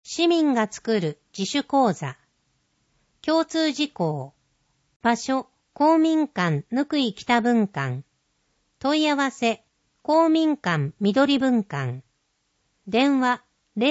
市民が作る自主講座。共通事項。場所、公民館ぬくい北分館。問い合わせ、公民館緑分館。電話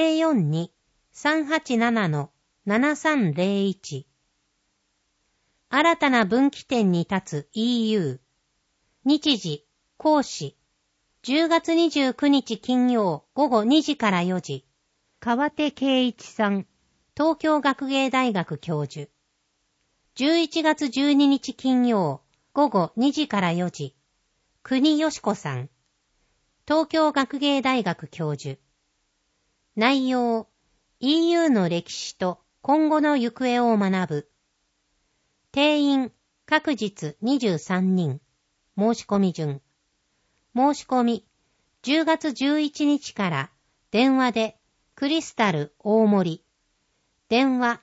042-387-7301。新たな分岐点に立つ EU。日時、講師。10月29日金曜午後2時から4時。川手圭一さん。東京学芸大学教授。11月12日金曜午後2時から4時。国義子さん。東京学芸大学教授。内容、EU の歴史と今後の行方を学ぶ。定員、各日23人。申し込み順。申し込み、10月11日から電話でクリスタル大森。電話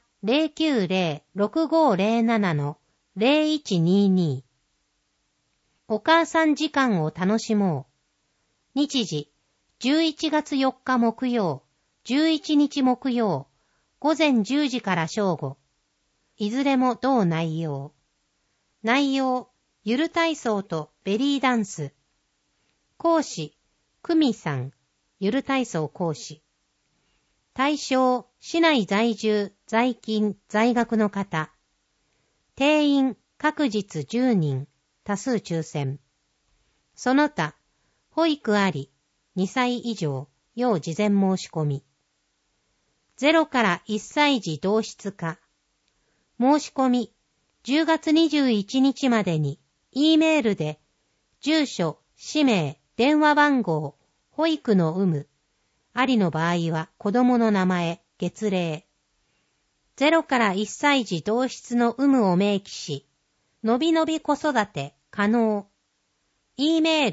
090-6507-0122。お母さん時間を楽しもう。日時、11月4日木曜、11日木曜、午前10時から正午。いずれも同内容。内容、ゆる体操とベリーダンス。講師、久美さん、ゆる体操講師。対象、市内在住、在勤、在学の方。定員、各日10人、多数抽選。その他、保育あり、2歳以上、要事前申し込み。0から1歳児同室化。申し込み、10月21日までに、E メールで、住所、氏名、電話番号、保育の有無、ありの場合は子供の名前、月齢。0から1歳児同室の有無を明記し、のびのび子育て可能。E メー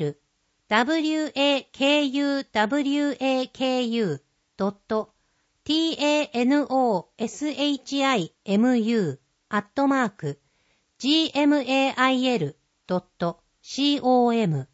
ル、wakuwakushimu@gmail.com